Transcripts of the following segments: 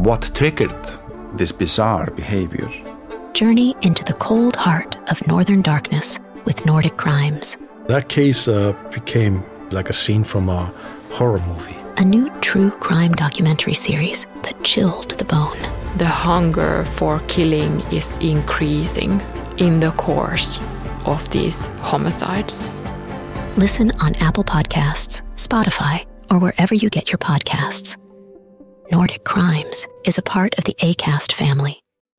what triggered this bizarre behavior. Journey into the cold heart of Northern Darkness with Nordic Crimes. That case became like a scene from a horror movie. A new true crime documentary series that chilled to the bone. The hunger for killing is increasing in the course of these homicides. Listen on Apple Podcasts, Spotify, or wherever you get your podcasts. Nordic Crimes is a part of the Acast family.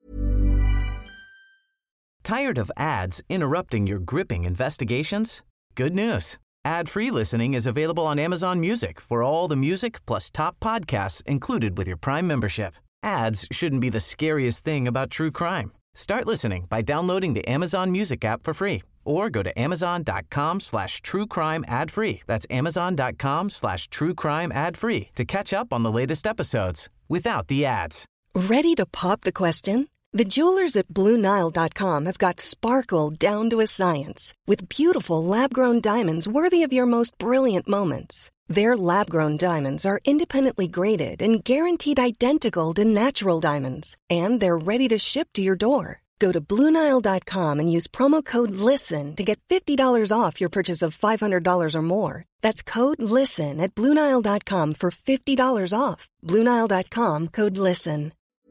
Tired of ads interrupting your gripping investigations? Good news. Ad-free listening is available on Amazon Music for all the music plus top podcasts included with your Prime membership. Ads shouldn't be the scariest thing about true crime. Start listening by downloading the Amazon Music app for free or go to amazon.com/truecrime ad-free. That's amazon.com/truecrime ad-free to catch up on the latest episodes without the ads. Ready to pop the question? The jewelers at BlueNile.com have got sparkle down to a science with beautiful lab-grown diamonds worthy of your most brilliant moments. Their lab-grown diamonds are independently graded and guaranteed identical to natural diamonds, and they're ready to ship to your door. Go to BlueNile.com and use promo code LISTEN to get $50 off your purchase of $500 or more. That's code LISTEN at BlueNile.com for $50 off. BlueNile.com, code LISTEN.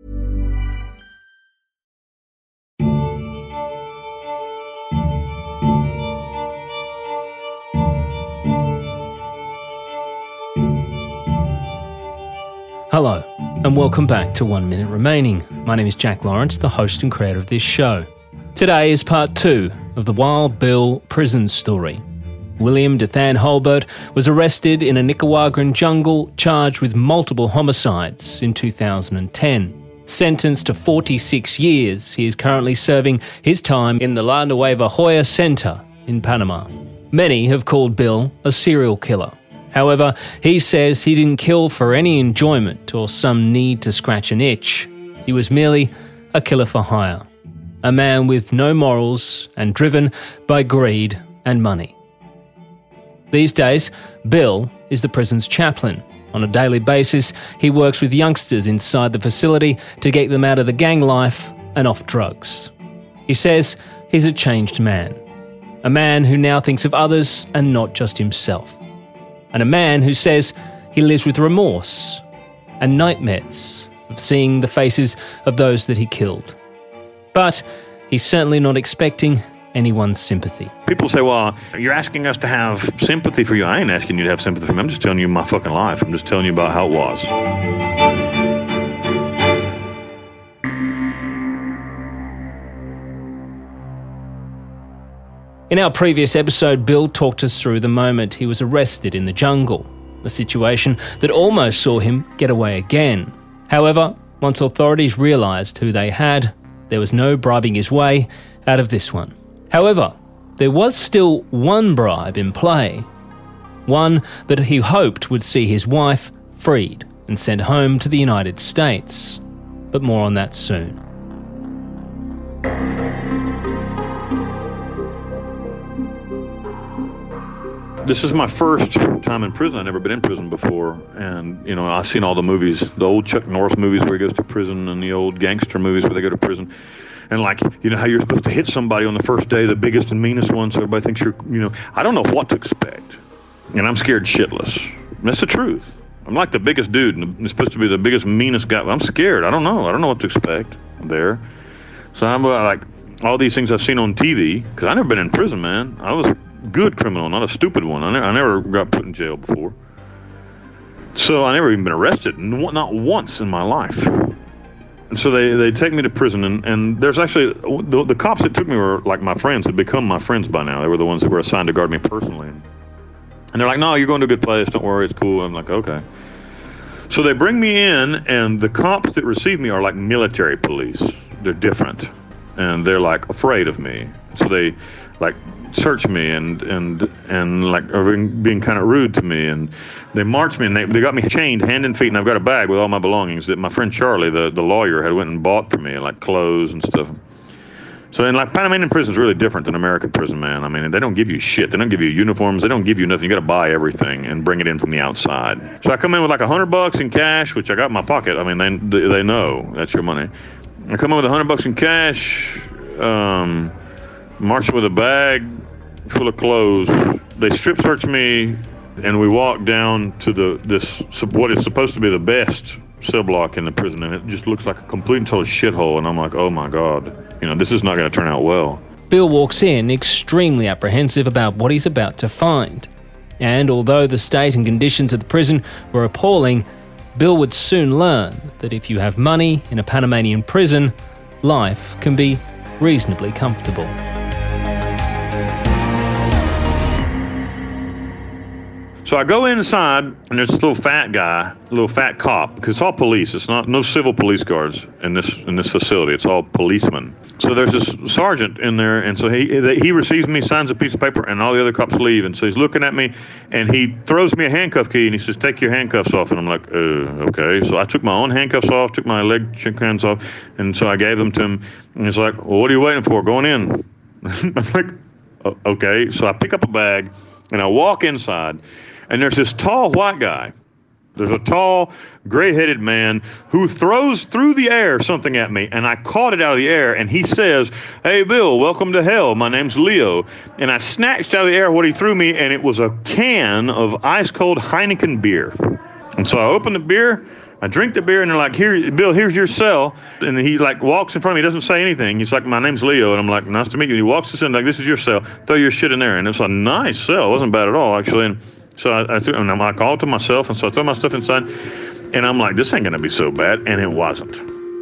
Hello, and welcome back to 1 Minute Remaining. My name is Jack Lawrence, the host and creator of this show. Today is part 2 of the Wild Bill prison story. William Dathan Holbert was arrested in a Nicaraguan jungle, charged with multiple homicides in 2010. Sentenced to 46 years, he is currently serving his time in the La Nueva Joya Center in Panama. Many have called Bill a serial killer. However, he says he didn't kill for any enjoyment or some need to scratch an itch. He was merely a killer for hire. A man with no morals and driven by greed and money. These days, Bill is the prison's chaplain. On a daily basis, he works with youngsters inside the facility to get them out of the gang life and off drugs. He says he's a changed man. A man who now thinks of others and not just himself. And a man who says he lives with remorse and nightmares of seeing the faces of those that he killed. But he's certainly not expecting anyone's sympathy. People say, well, you're asking us to have sympathy for you. I ain't asking you to have sympathy for me. I'm just telling you my fucking life. I'm just telling you about how it was. In our previous episode, Bill talked us through the moment he was arrested in the jungle, a situation that almost saw him get away again. However, once authorities realised who they had, there was no bribing his way out of this one. However, there was still one bribe in play, one that he hoped would see his wife freed and sent home to the United States. But more on that soon. This is my first time in prison. I've never been in prison before. And, you know, I've seen all the movies, the old Chuck Norris movies where he goes to prison and the old gangster movies where they go to prison. And like, you know, how you're supposed to hit somebody on the first day, the biggest and meanest one, so everybody thinks you're, you know, I don't know what to expect. And I'm scared shitless. And that's the truth. I'm like the biggest dude and I'm supposed to be the biggest, meanest guy. I'm scared. I don't know what to expect there. So I'm like, all these things I've seen on TV, because I've never been in prison, man. I was a good criminal, not a stupid one. I never got put in jail before. So I never even been arrested, not once in my life. And so they take me to prison, and there's actually, the cops that took me were like my friends, had become my friends by now. They were the ones that were assigned to guard me personally. And they're like, no, you're going to a good place, don't worry, it's cool. I'm like, okay. So they bring me in, and the cops that receive me are like military police. They're different, and they're like afraid of me. So they like search me and like are being kind of rude to me, and they march me, and they got me chained hand and feet, and I've got a bag with all my belongings that my friend Charlie, the lawyer, had went and bought for me, like clothes and stuff. So, and like Panamanian prison is really different than American prison, man. I mean, they don't give you shit. They don't give you uniforms. They don't give you nothing. You got to buy everything and bring it in from the outside. So I come in with like $100 in cash, which I got in my pocket. I mean, they know that's your money. I come in with $100 in cash, march with a bag full of clothes. They strip search me, and we walk down to what is supposed to be the best cell block in the prison, and it just looks like a complete and total shithole. And I'm like, oh my God, this is not going to turn out well. Bill walks in extremely apprehensive about what he's about to find. And although the state and conditions of the prison were appalling, Bill would soon learn that if you have money in a Panamanian prison, life can be reasonably comfortable. So I go inside, and there's this little fat guy, little fat cop, because it's all police. It's no civil police guards in this facility. It's all policemen. So there's this sergeant in there, and so he receives me, signs a piece of paper, and all the other cops leave. And so he's looking at me, and he throws me a handcuff key, and he says, "Take your handcuffs off." And I'm like, okay. So I took my own handcuffs off, took my leg hands off, and so I gave them to him. And he's like, "Well, what are you waiting for? Going in." I'm like, okay. So I pick up a bag, and I walk inside. And there's this tall white guy. There's a tall, gray-headed man who throws through the air something at me, and I caught it out of the air, and he says, "Hey, Bill, welcome to hell. My name's Leo." And I snatched out of the air what he threw me, and it was a can of ice-cold Heineken beer. And so I opened the beer, I drink the beer, and they're like, "Here, Bill, here's your cell." And he walks in front of me, he doesn't say anything. He's like, "My name's Leo." And I'm like, "Nice to meet you." And he walks us in like, "This is your cell. Throw your shit in there." And it's a nice cell. It wasn't bad at all, actually. And so I called to myself, and so I threw my stuff inside, and I'm like, this ain't going to be so bad, and it wasn't.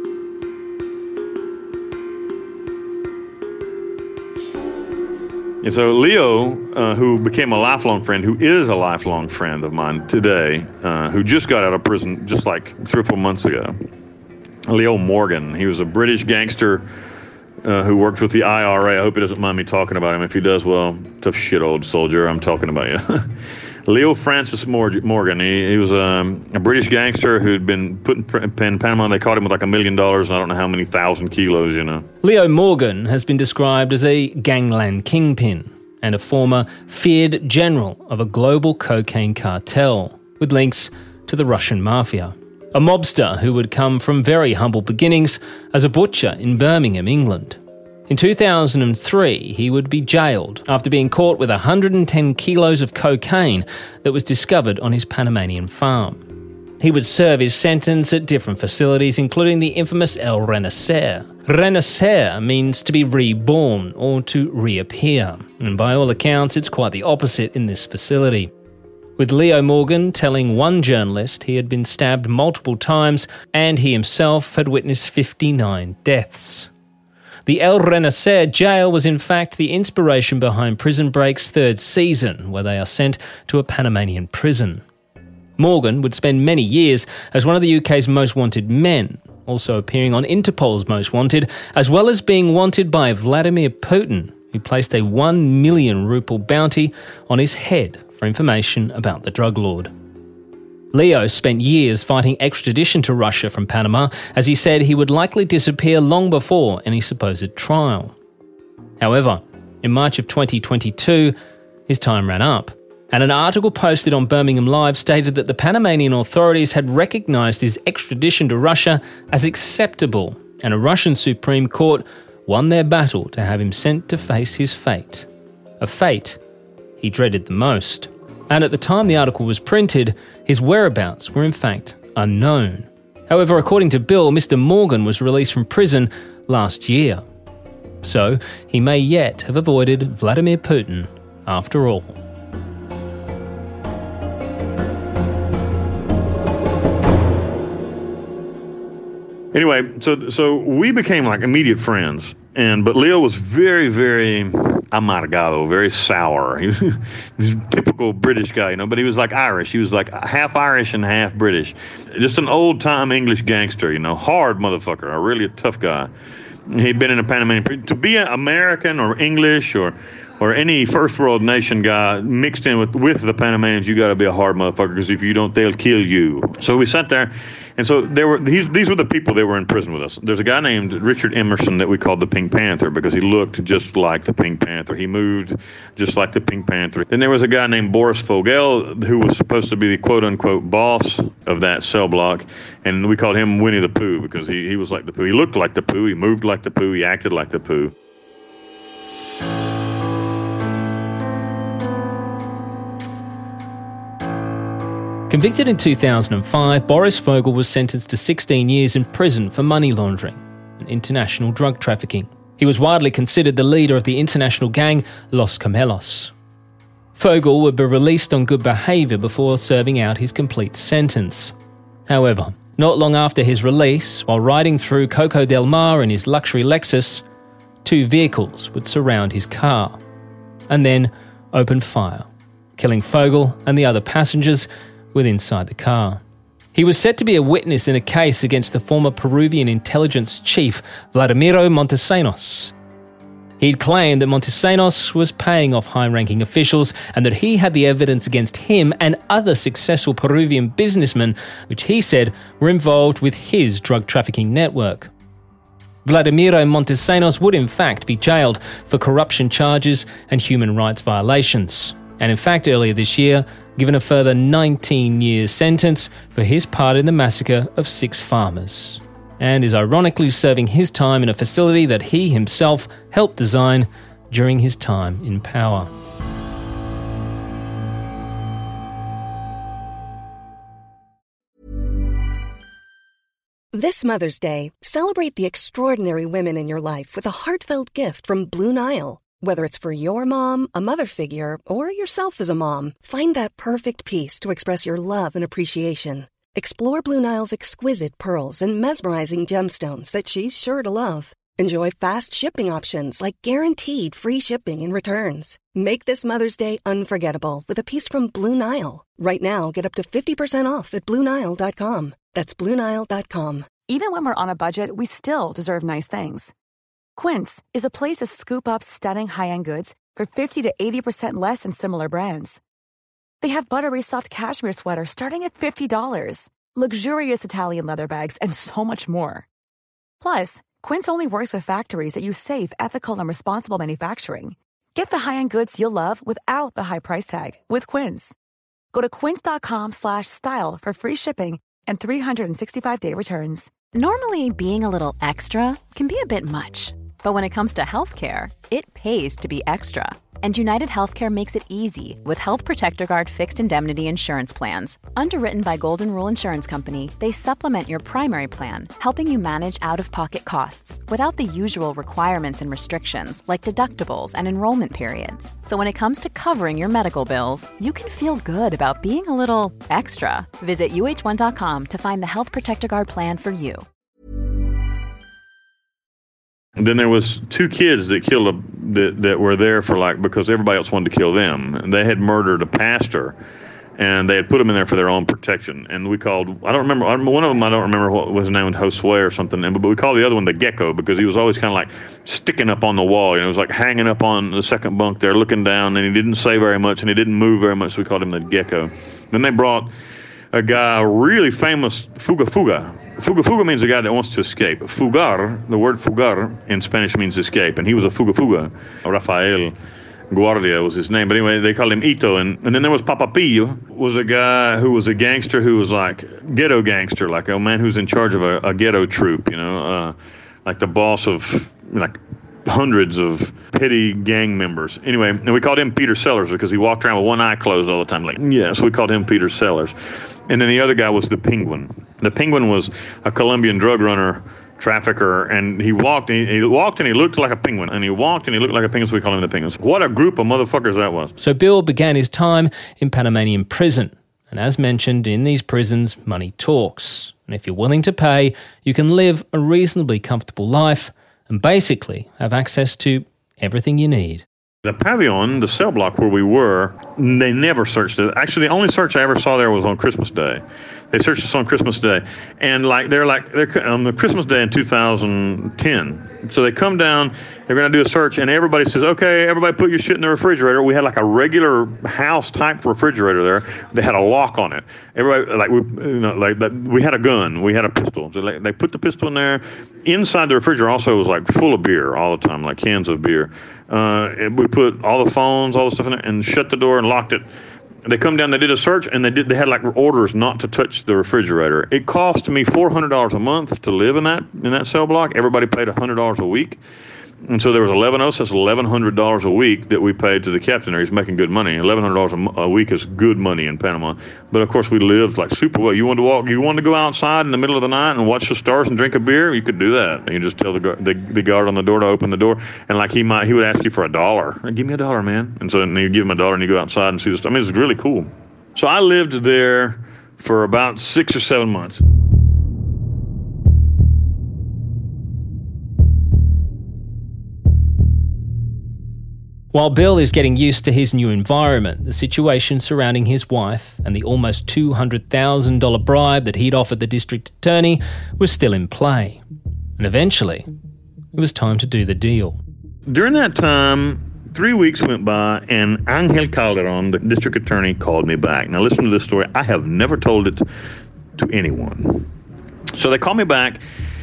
And so Leo, who became a lifelong friend, who is a lifelong friend of mine today, who just got out of prison just like 3 or 4 months ago, Leo Morgan, he was a British gangster who worked with the IRA. I hope he doesn't mind me talking about him. If he does, well, tough shit, old soldier, I'm talking about you. Leo Francis Morgan, he was a British gangster who'd been put in Panama. They caught him with like $1 million, and I don't know how many thousand kilos, Leo Morgan has been described as a gangland kingpin and a former feared general of a global cocaine cartel with links to the Russian mafia. A mobster who would come from very humble beginnings as a butcher in Birmingham, England. In 2003, he would be jailed after being caught with 110 kilos of cocaine that was discovered on his Panamanian farm. He would serve his sentence at different facilities, including the infamous El Renacer. Renacer means to be reborn or to reappear, and by all accounts, it's quite the opposite in this facility. With Leo Morgan telling one journalist he had been stabbed multiple times and he himself had witnessed 59 deaths. The El Renacer jail was in fact the inspiration behind Prison Break's 3rd season, where they are sent to a Panamanian prison. Morgan would spend many years as one of the UK's most wanted men, also appearing on Interpol's Most Wanted, as well as being wanted by Vladimir Putin, who placed a 1 million ruble bounty on his head for information about the drug lord. Leo spent years fighting extradition to Russia from Panama, as he said he would likely disappear long before any supposed trial. However, in March of 2022, his time ran up, and an article posted on Birmingham Live stated that the Panamanian authorities had recognised his extradition to Russia as acceptable, and a Russian Supreme Court won their battle to have him sent to face his fate. A fate he dreaded the most. And at the time the article was printed, his whereabouts were in fact unknown. However, according to Bill, Mr. Morgan was released from prison last year. So he may yet have avoided Vladimir Putin after all. Anyway, so we became like immediate friends, but Leo was very, very amargado, very sour. He was a typical British guy, but he was like Irish. He was like half Irish and half British. Just an old-time English gangster, hard motherfucker, a really tough guy. He'd been in a Panamanian prison. To be an American or English or or any first world nation guy mixed in with the Panamanians, you got to be a hard motherfucker, because if you don't, they'll kill you. So we sat there, and so these were the people that were in prison with us. There's a guy named Richard Emerson that we called the Pink Panther, because he looked just like the Pink Panther. He moved just like the Pink Panther. Then there was a guy named Boris Fogel, who was supposed to be the quote-unquote boss of that cell block, and we called him Winnie the Pooh, because he was like the Pooh. He looked like the Pooh, he moved like the Pooh, he acted like the Pooh. Convicted in 2005, Boris Fogel was sentenced to 16 years in prison for money laundering and international drug trafficking. He was widely considered the leader of the international gang Los Camelos. Fogel would be released on good behaviour before serving out his complete sentence. However, not long after his release, while riding through Coco del Mar in his luxury Lexus, 2 vehicles would surround his car and then open fire, killing Fogel and the other passengers inside the car. He was set to be a witness in a case against the former Peruvian intelligence chief, Vladimiro Montesinos. He'd claimed that Montesinos was paying off high-ranking officials and that he had the evidence against him and other successful Peruvian businessmen, which he said were involved with his drug trafficking network. Vladimiro Montesinos would in fact be jailed for corruption charges and human rights violations, and in fact earlier this year given a further 19-year sentence for his part in the massacre of 6 farmers, and is ironically serving his time in a facility that he himself helped design during his time in power. This Mother's Day, celebrate the extraordinary women in your life with a heartfelt gift from Blue Nile. Whether it's for your mom, a mother figure, or yourself as a mom, find that perfect piece to express your love and appreciation. Explore Blue Nile's exquisite pearls and mesmerizing gemstones that she's sure to love. Enjoy fast shipping options like guaranteed free shipping and returns. Make this Mother's Day unforgettable with a piece from Blue Nile. Right now, get up to 50% off at BlueNile.com. That's BlueNile.com. Even when we're on a budget, we still deserve nice things. Quince is a place to scoop up stunning high-end goods for 50 to 80% less than similar brands. They have buttery soft cashmere sweaters starting at $50, luxurious Italian leather bags, and so much more. Plus, Quince only works with factories that use safe, ethical, and responsible manufacturing. Get the high-end goods you'll love without the high price tag with Quince. Go to quince.com/style for free shipping and 365-day returns. Normally, being a little extra can be a bit much. But when it comes to healthcare, it pays to be extra. And United Healthcare makes it easy with Health Protector Guard fixed indemnity insurance plans. Underwritten by Golden Rule Insurance Company, they supplement your primary plan, helping you manage out-of-pocket costs without the usual requirements and restrictions like deductibles and enrollment periods. So when it comes to covering your medical bills, you can feel good about being a little extra. Visit UH1.com to find the Health Protector Guard plan for you. And then there was 2 kids that killed that were there for because everybody else wanted to kill them. And they had murdered a pastor, and they had put him in there for their own protection. And we called, one of them, I don't remember what was his name, Josue or something, but we called the other one the Gecko, because he was always kind of sticking up on the wall. It was like hanging up on the second bunk there, looking down, and he didn't say very much, and he didn't move very much, so we called him the Gecko. Then they brought a guy, a really famous Fuga Fuga. Fuga Fuga means a guy that wants to escape. Fugar, the word fugar in Spanish means escape, and he was a Fuga Fuga. Rafael Guardia was his name, but anyway, they called him Ito. And then there was Papapillo, was a guy who was a gangster who was ghetto gangster, like a man who's in charge of a ghetto troop, like the boss of hundreds of petty gang members. Anyway, and we called him Peter Sellers because he walked around with one eye closed all the time. So we called him Peter Sellers. And then the other guy was the Penguin. The Penguin was a Colombian drug runner, trafficker, and he walked and he looked like a penguin. And he walked and he looked like a penguin, so we called him the Penguins. What a group of motherfuckers that was. So Bill began his time in Panamanian prison. And as mentioned, in these prisons, money talks. And if you're willing to pay, you can live a reasonably comfortable life and basically have access to everything you need. The pavilion, the cell block where we were, they never searched it. Actually, the only search I ever saw there was on Christmas Day. They searched us on Christmas Day, and they're on the Christmas Day in 2010. So they come down, they're going to do a search, and everybody says, okay, everybody put your shit in the refrigerator. We had like a regular house type refrigerator there. They had a lock on it. Everybody, we had a gun, we had a pistol. So they put the pistol in there. Inside the refrigerator also was like full of beer all the time, like cans of beer. We put all the phones, all the stuff in there, and shut the door and locked it. They come down, they did a search, and they had like orders not to touch the refrigerator. It cost me $400 a month to live in that cell block. Everybody paid $100 a week. And so there was 11 of us. That's $1,100 a week that we paid to the captain there. He's making good money. $1,100 a week is good money in Panama. But of course, we lived like super well. You wanted to go outside in the middle of the night and watch the stars and drink a beer? You could do that. And you just tell the guard on the door to open the door. And like he would ask you for $1. Give me $1, man. And so you give him $1 and you go outside and see the stars. I mean, it's really cool. So I lived there for about 6 or 7 months. While Bill is getting used to his new environment, the situation surrounding his wife and the almost $200,000 bribe that he'd offered the district attorney was still in play. And eventually, it was time to do the deal. During that time, 3 weeks went by, and Angel Calderon, the district attorney, called me back. Now listen to this story. I have never told it to anyone. So they call me back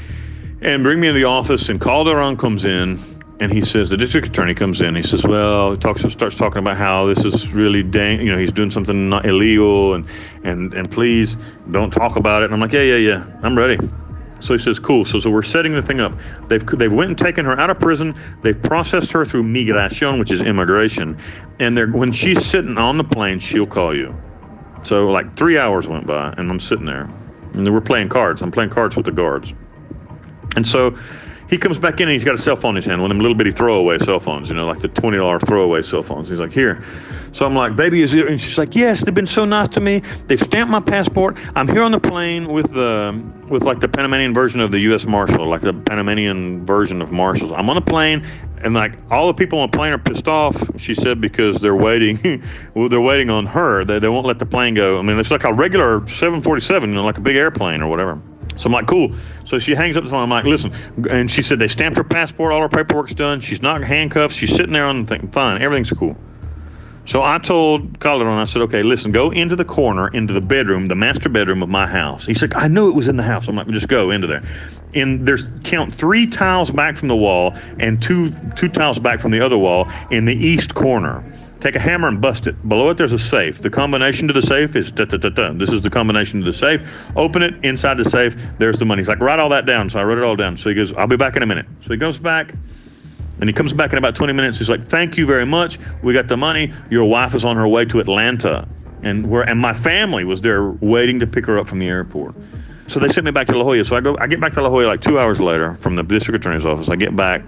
and bring me in the office, and Calderon comes in. And he says, the district attorney comes in. He says, well, starts talking about how this is really he's doing something not illegal, and please don't talk about it. And I'm like, yeah, I'm ready. So he says, cool. So we're setting the thing up. They've went and taken her out of prison. They've processed her through migración, which is immigration. And when she's sitting on the plane, she'll call you. So like 3 hours went by, and I'm sitting there, and we're playing cards. I'm playing cards with the guards, and so. He comes back in and he's got a cell phone in his hand, one of them little bitty throwaway cell phones, like the $20 throwaway cell phones. He's like, here. So I'm like, baby, is it? And she's like, yes, they've been so nice to me. They've stamped my passport. I'm here on the plane with like the Panamanian version of the U.S. Marshal, like the Panamanian version of Marshals. I'm on the plane, and like all the people on the plane are pissed off, she said, because they're waiting. Well, they're waiting on her. They won't let the plane go. I mean, it's like a regular 747, like a big airplane or whatever. So I'm like, cool. So she hangs up the phone. I'm like, listen. And she said they stamped her passport. All her paperwork's done. She's not handcuffed. She's sitting there on the thing. Fine. Everything's cool. So I told Calderon, I said, okay, listen, go into the corner, into the bedroom, the master bedroom of my house. He's like, I knew it was in the house. I'm like, just go into there. And count 3 tiles back from the wall and two tiles back from the other wall in the east corner. Take a hammer and bust it. Below it, there's a safe. The combination to the safe is da-da-da-da. This is the combination to the safe. Open it. Inside the safe, there's the money. He's like, write all that down. So I wrote it all down. So he goes, I'll be back in a minute. So he goes back, and he comes back in about 20 minutes. He's like, thank you very much. We got the money. Your wife is on her way to Atlanta. And my family was there waiting to pick her up from the airport. So they sent me back to La Jolla. So I get back to La Jolla like 2 hours later from the district attorney's office. I get back.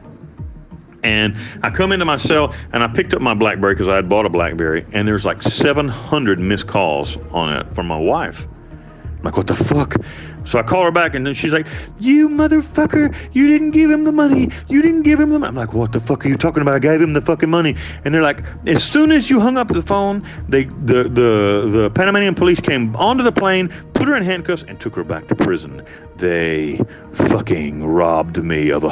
And I come into my cell, and I picked up my BlackBerry because I had bought a BlackBerry, and there's like 700 missed calls on it from my wife. I'm like, what the fuck? So I call her back, and then she's like, you motherfucker, you didn't give him the money. You didn't give him the money. I'm like, what the fuck are you talking about? I gave him the fucking money. And they're like, as soon as you hung up the phone, the Panamanian police came onto the plane, put her in handcuffs, and took her back to prison. They fucking robbed me of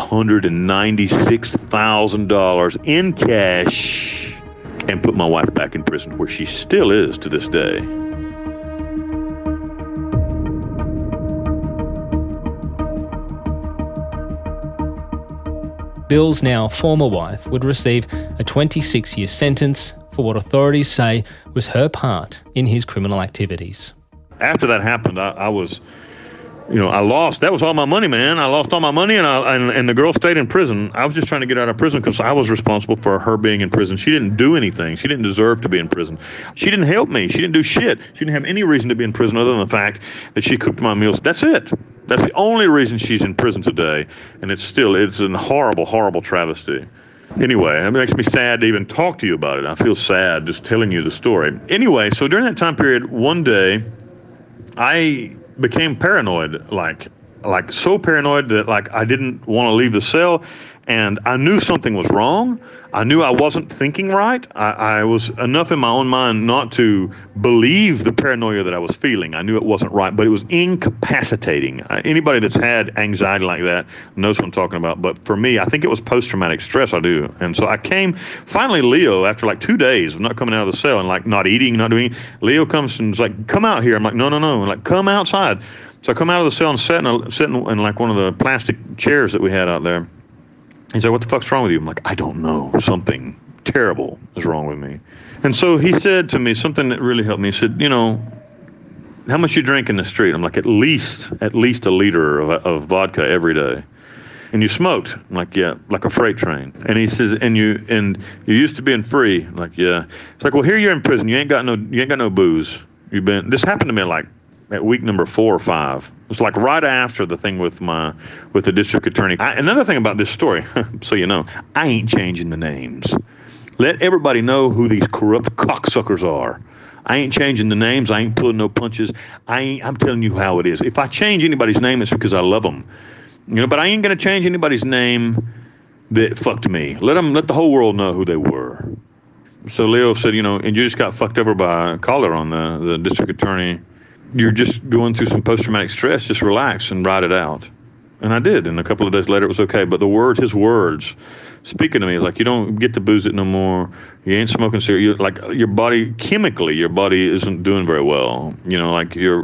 $196,000 in cash and put my wife back in prison, where she still is to this day. Bill's now former wife would receive a 26-year sentence for what authorities say was her part in his criminal activities. After that happened, I was, I lost. That was all my money, man. I lost all my money, and the girl stayed in prison. I was just trying to get out of prison because I was responsible for her being in prison. She didn't do anything. She didn't deserve to be in prison. She didn't help me. She didn't do shit. She didn't have any reason to be in prison other than the fact that she cooked my meals. That's it. That's the only reason she's in prison today, and it's a horrible, horrible travesty. Anyway, it makes me sad to even talk to you about it. I feel sad just telling you the story. Anyway, so during that time period, one day, I became paranoid, like like so paranoid that like I didn't want to leave the cell, and I knew something was wrong. I knew I wasn't thinking right. I was enough in my own mind not to believe the paranoia that I was feeling. I knew it wasn't right, but it was incapacitating. Anybody that's had anxiety like that knows what I'm talking about. But for me, I think it was post-traumatic stress. I do. And so I came, finally Leo, after like 2 days of not coming out of the cell and like not eating, not doing, Leo comes and is like, come out here. I'm like, no. And like, come outside. So I come out of the cell and sit in like one of the plastic chairs that we had out there. He's like, what the fuck's wrong with you? I'm like, I don't know. Something terrible is wrong with me. And so he said to me something that really helped me. He said, how much you drink in the street? I'm like, at least a liter of vodka every day. And you smoked? I'm like, yeah, like a freight train. And he says, and you used to being free? I'm like, yeah. It's like, well, here you're in prison. You ain't got no booze. This happened to me like at week number 4 or 5. It was like right after the thing with the district attorney. Another thing about this story, so you know, I ain't changing the names. Let everybody know who these corrupt cocksuckers are. I ain't changing the names. I ain't pulling no punches. I'm telling you how it is. If I change anybody's name, it's because I love them. But I ain't gonna change anybody's name that fucked me. Let the whole world know who they were. So Leo said, and you just got fucked over by a caller on the district attorney. You're just going through some post-traumatic stress. Just relax and ride it out. And I did. And a couple of days later, it was okay. But his words speaking to me, like, you don't get to booze it no more. You ain't smoking cigarettes. Like, your body, chemically, your body isn't doing very well. Like your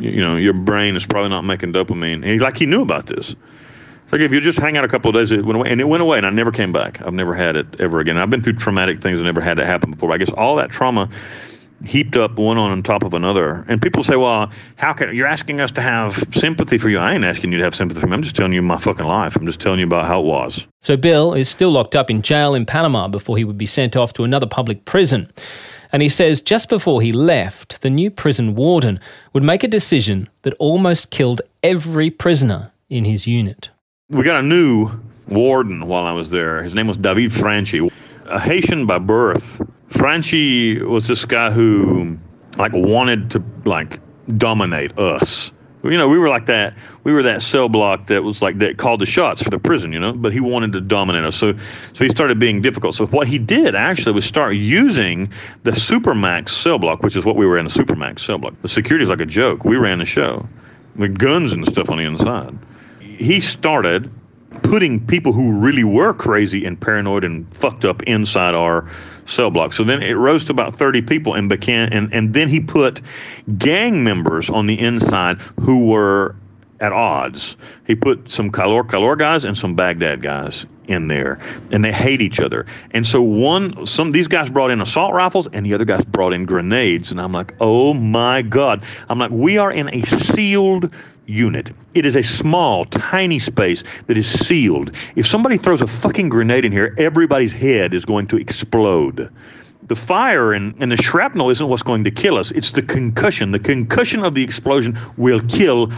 brain is probably not making dopamine. And he knew about this. Like, if you just hang out a couple of days, it went away. And it went away, and I never came back. I've never had it ever again. I've been through traumatic things and never had that happen before. I guess all that trauma heaped up one on top of another. And people say, well, you're asking us to have sympathy for you. I ain't asking you to have sympathy for me. I'm just telling you my fucking life. I'm just telling you about how it was. So Bill is still locked up in jail in Panama before he would be sent off to another public prison. And he says just before he left, the new prison warden would make a decision that almost killed every prisoner in his unit. We got a new warden while I was there. His name was David Franchi, a Haitian by birth. Franchi was this guy who wanted to dominate us. We were like that. We were that cell block that was that called the shots for the prison, but he wanted to dominate us. So he started being difficult. So what he did actually was start using the Supermax cell block, which is what we were in, the Supermax cell block. The security's like a joke. We ran the show with guns and stuff on the inside. He started putting people who really were crazy and paranoid and fucked up inside our cell block. So then it rose to about 30 people and then he put gang members on the inside who were at odds. He put some Calor guys and some Baghdad guys in there, and they hate each other. And so these guys brought in assault rifles and the other guys brought in grenades. And I'm like, oh my God. I'm like, we are in a sealed unit. It is a small, tiny space that is sealed. If somebody throws a fucking grenade in here, everybody's head is going to explode. The fire and the shrapnel isn't what's going to kill us. It's the concussion. The concussion of the explosion will kill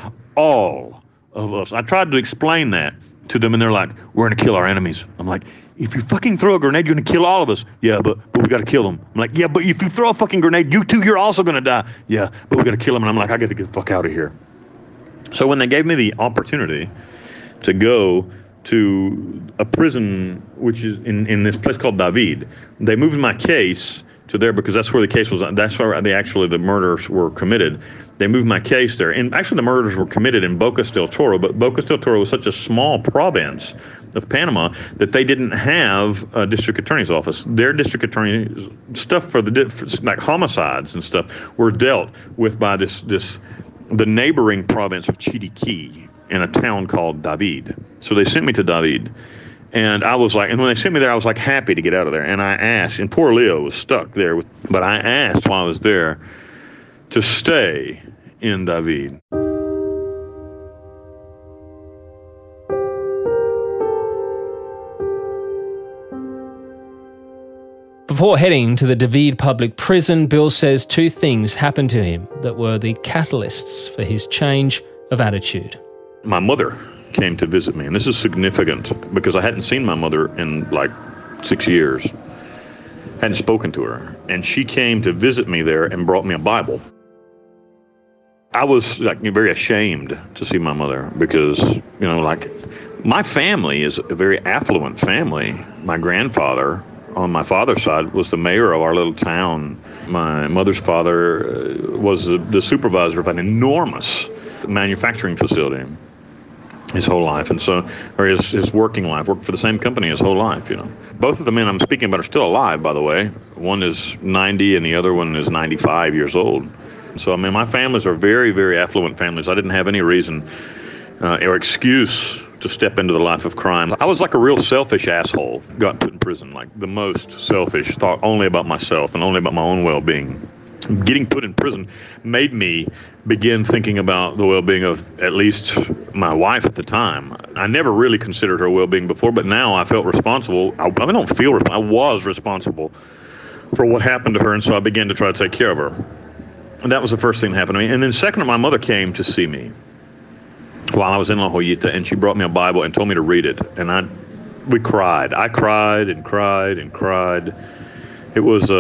all of us. I tried to explain that to them, and they're like, we're going to kill our enemies. I'm like, if you fucking throw a grenade, you're going to kill all of us. Yeah, but we got to kill them. I'm like, yeah, but if you throw a fucking grenade, you too, you're also going to die. Yeah, but we got to kill them. And I'm like, I got to get the fuck out of here. So when they gave me the opportunity to go to a prison, which is in this place called David, they moved my case to there because that's where the case was. That's where the murders were committed. They moved my case there. And actually the murders were committed in Bocas del Toro, but Bocas del Toro was such a small province of Panama that they didn't have a district attorney's office. Their district attorney stuff for like homicides and stuff were dealt with by the neighboring province of Chiriquí in a town called David. So they sent me to David. And I was like, and when they sent me there, I was like happy to get out of there. And I asked, and poor Leo was stuck there, but I asked while I was there to stay in David. Before heading to the David public prison, Bill says 2 things happened to him that were the catalysts for his change of attitude. My mother came to visit me, and this is significant because I hadn't seen my mother in 6 years. Hadn't spoken to her, and she came to visit me there and brought me a Bible. I was very ashamed to see my mother because, my family is a very affluent family. My grandfather on my father's side was the mayor of our little town. My mother's father was the supervisor of an enormous manufacturing facility his whole life, or his working life, worked for the same company his whole life, Both of the men I'm speaking about are still alive, by the way. One is 90 and the other one is 95 years old. So, my families are very, very affluent families. I didn't have any reason or excuse to step into the life of crime. I was like a real selfish asshole, got put in prison, like the most selfish, thought only about myself and only about my own well-being. Getting put in prison made me begin thinking about the well-being of at least my wife at the time. I never really considered her well-being before, but now I felt responsible. I was responsible for what happened to her, and so I began to try to take care of her. And that was the first thing that happened to me. And then second, my mother came to see me while I was in La Jollita, and she brought me a Bible and told me to read it. And we cried. I cried and cried and cried. It was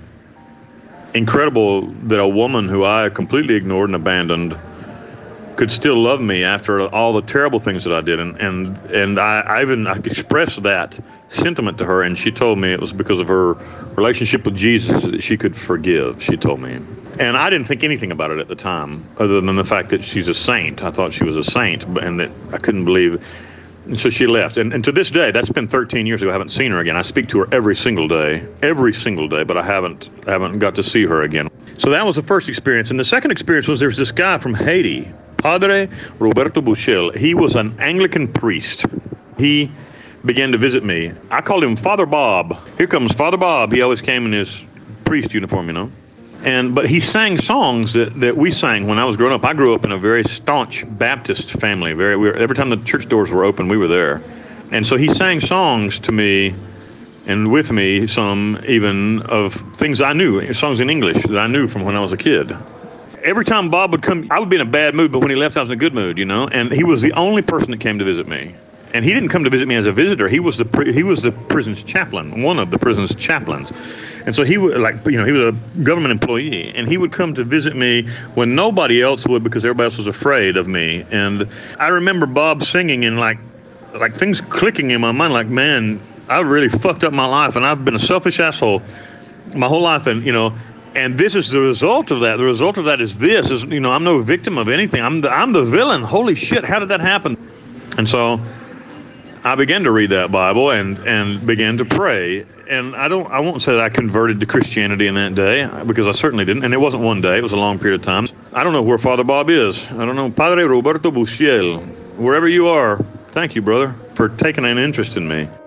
incredible that a woman who I completely ignored and abandoned could still love me after all the terrible things that I did. And I expressed that sentiment to her, and she told me it was because of her relationship with Jesus that she could forgive, she told me. And I didn't think anything about it at the time, other than the fact that she's a saint. I thought she was a saint, and that I couldn't believe. And so she left. And to this day, that's been 13 years ago. I haven't seen her again. I speak to her every single day, but I haven't got to see her again. So that was the first experience. And the second experience was there's this guy from Haiti, Padre Roberto Buchel. He was an Anglican priest. He began to visit me. I called him Father Bob. Here comes Father Bob. He always came in his priest uniform, But he sang songs that we sang when I was growing up. I grew up in a very staunch Baptist family. Every time the church doors were open, we were there. And so he sang songs to me and with me, some even of things I knew, songs in English that I knew from when I was a kid. Every time Bob would come, I would be in a bad mood, but when he left, I was in a good mood, And he was the only person that came to visit me. And he didn't come to visit me as a visitor. He was the prison's chaplain, one of the prison's chaplains. And so he was he was a government employee, and he would come to visit me when nobody else would because everybody else was afraid of me. And I remember Bob singing and like things clicking in my mind, like, man, I really fucked up my life, and I've been a selfish asshole my whole life, and and this is the result of that. The result of that is this: I'm no victim of anything. I'm the villain. Holy shit! How did that happen? And so I began to read that Bible and began to pray. And I won't say that I converted to Christianity in that day, because I certainly didn't. And it wasn't one day. It was a long period of time. I don't know where Father Bob is. I don't know. Padre Roberto Buchel, wherever you are, thank you, brother, for taking an interest in me.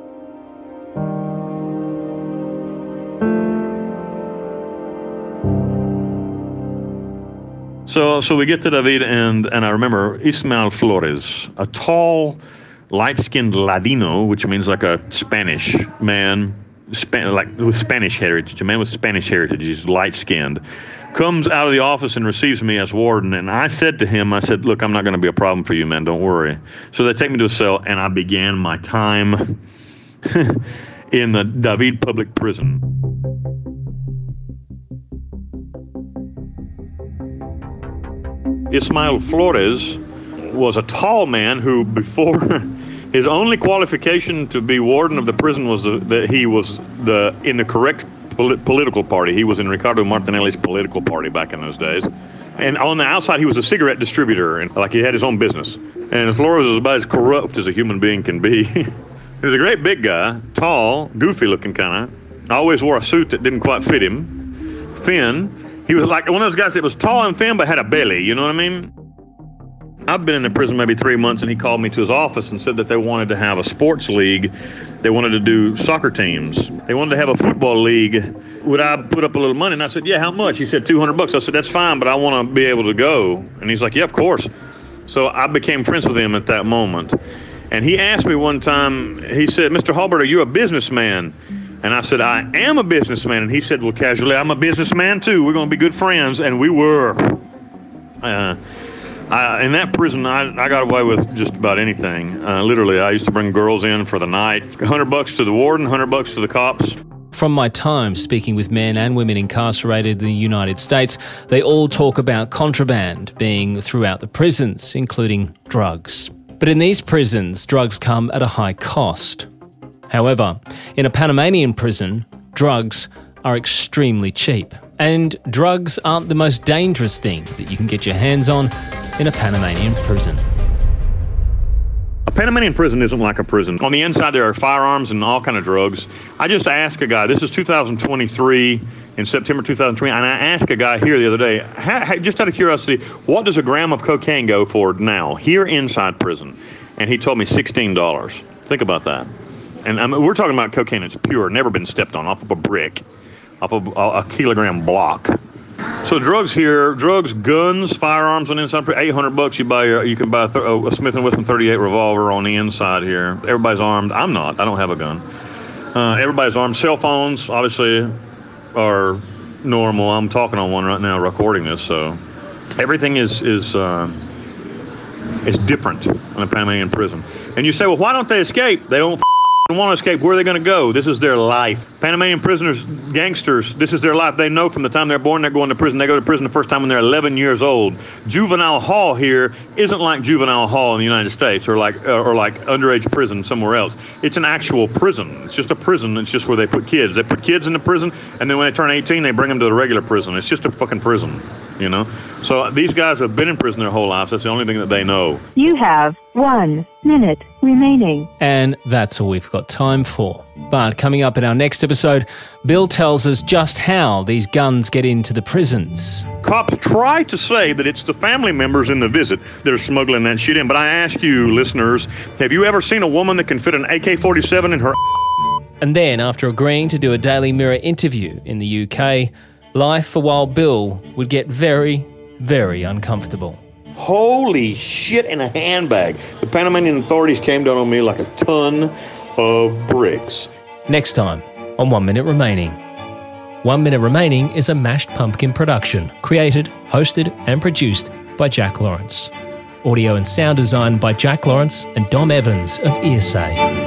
So we get to David, and I remember Ismael Flores, a tall, light-skinned Ladino, which means like a Spanish man, with Spanish heritage. A man with Spanish heritage. He's light-skinned. Comes out of the office and receives me as warden. And I said to him, look, I'm not going to be a problem for you, man. Don't worry. So they take me to a cell, and I began my time in the David public prison. Ismael Flores was a tall man who, before his only qualification to be warden of the prison was that he was in the correct political party. He was in Ricardo Martinelli's political party back in those days. And on the outside, he was a cigarette distributor, and he had his own business. And Flores was about as corrupt as a human being can be. He was a great big guy, tall, goofy looking kind of. Always wore a suit that didn't quite fit him. Thin. He was like one of those guys that was tall and thin but had a belly, you know what I mean? I've been in the prison maybe 3 months, and he called me to his office and said that they wanted to have a sports league. They wanted to do soccer teams. They wanted to have a football league. Would I put up a little money? And I said, yeah, how much? He said, $200. I said, that's fine, but I want to be able to go. And he's like, yeah, of course. So I became friends with him at that moment. And he asked me one time, he said, Mr. Halbert, are you a businessman? And I said, I am a businessman. And he said, well, casually, I'm a businessman too. We're going to be good friends. And we were. In that prison, I got away with just about anything. Literally, I used to bring girls in for the night. $100 to the warden, $100 to the cops. From my time speaking with men and women incarcerated in the United States, they all talk about contraband being throughout the prisons, including drugs. But in these prisons, drugs come at a high cost. However, in a Panamanian prison, drugs are extremely cheap. And drugs aren't the most dangerous thing that you can get your hands on in a Panamanian prison. A Panamanian prison isn't like a prison. On the inside, there are firearms and all kind of drugs. I just asked a guy, this is 2023, in September 2003, and I asked a guy here the other day, just out of curiosity, what does a gram of cocaine go for now, here inside prison? And he told me $16. Think about that. And we're talking about cocaine that's pure, never been stepped on, off of a brick, off of a kilogram block. So drugs here, guns, firearms on the inside, $800 you can buy a Smith & Wesson 38 revolver on the inside here. Everybody's armed. I'm not. I don't have a gun. Everybody's armed. Cell phones, obviously, are normal. I'm talking on one right now, recording this, so everything is different in a Panamanian prison. And you say, well, why don't they escape? They don't want to escape. Where are they going to go? This is their life. Panamanian prisoners, gangsters, this is their life. They know from the time they're born they're going to prison. They go to prison the first time when they're 11 years old. Juvenile hall here isn't like juvenile hall in the United States or like underage prison somewhere else. It's an actual prison. It's just a prison. It's just where they put kids. They put kids in the prison, and then when they turn 18, they bring them to the regular prison. It's just a fucking prison, you know? So these guys have been in prison their whole lives. That's the only thing that they know. You have 1 minute remaining. And that's all we've got time for. But coming up in our next episode, Bill tells us just how these guns get into the prisons. Cops try to say that it's the family members in the visit that are smuggling that shit in. But I ask you, listeners, have you ever seen a woman that can fit an AK-47 in her? And then, after agreeing to do a Daily Mirror interview in the UK, life for Wild Bill would get very, very uncomfortable. Holy shit in a handbag. The Panamanian authorities came down on me like a ton of bricks. Next time on 1 Minute Remaining. 1 Minute Remaining is a Mashed Pumpkin production, created, hosted and produced by Jack Lawrence. Audio and sound design by Jack Lawrence and Dom Evans of ESA.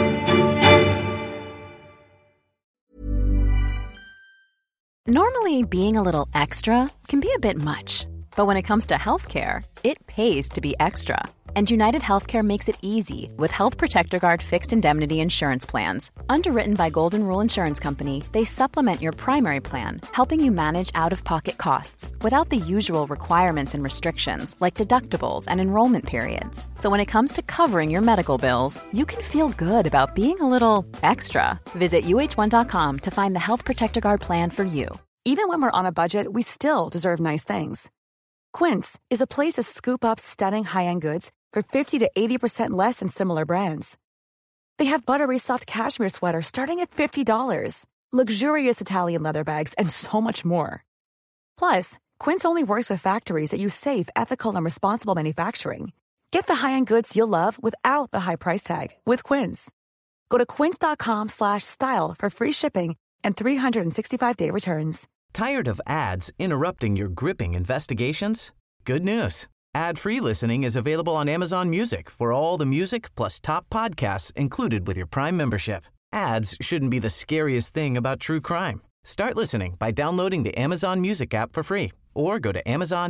Normally, being a little extra can be a bit much. But when it comes to healthcare, it pays to be extra. And United Healthcare makes it easy with Health Protector Guard fixed indemnity insurance plans. Underwritten by Golden Rule Insurance Company, they supplement your primary plan, helping you manage out-of-pocket costs without the usual requirements and restrictions like deductibles and enrollment periods. So when it comes to covering your medical bills, you can feel good about being a little extra. Visit uh1.com to find the Health Protector Guard plan for you. Even when we're on a budget, we still deserve nice things. Quince is a place to scoop up stunning high-end goods for 50 to 80% less than similar brands. They have buttery soft cashmere sweaters starting at $50, luxurious Italian leather bags, and so much more. Plus, Quince only works with factories that use safe, ethical, and responsible manufacturing. Get the high-end goods you'll love without the high price tag with Quince. Go to quince.com/style for free shipping and 365-day returns. Tired of ads interrupting your gripping investigations? Good news. Ad-free listening is available on Amazon Music for all the music plus top podcasts included with your Prime membership. Ads shouldn't be the scariest thing about true crime. Start listening by downloading the Amazon Music app for free or go to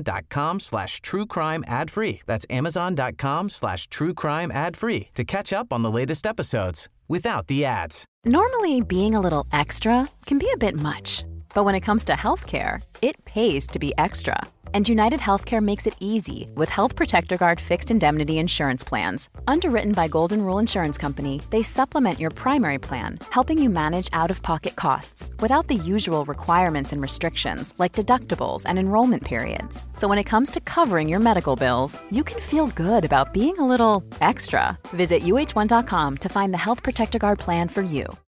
amazon.com/truecrime ad-free. That's amazon.com/truecrime ad-free to catch up on the latest episodes without the ads. Normally, being a little extra can be a bit much. But when it comes to healthcare, it pays to be extra. And United Healthcare makes it easy with Health Protector Guard fixed indemnity insurance plans. Underwritten by Golden Rule Insurance Company, they supplement your primary plan, helping you manage out-of-pocket costs without the usual requirements and restrictions like deductibles and enrollment periods. So when it comes to covering your medical bills, you can feel good about being a little extra. Visit uh1.com to find the Health Protector Guard plan for you.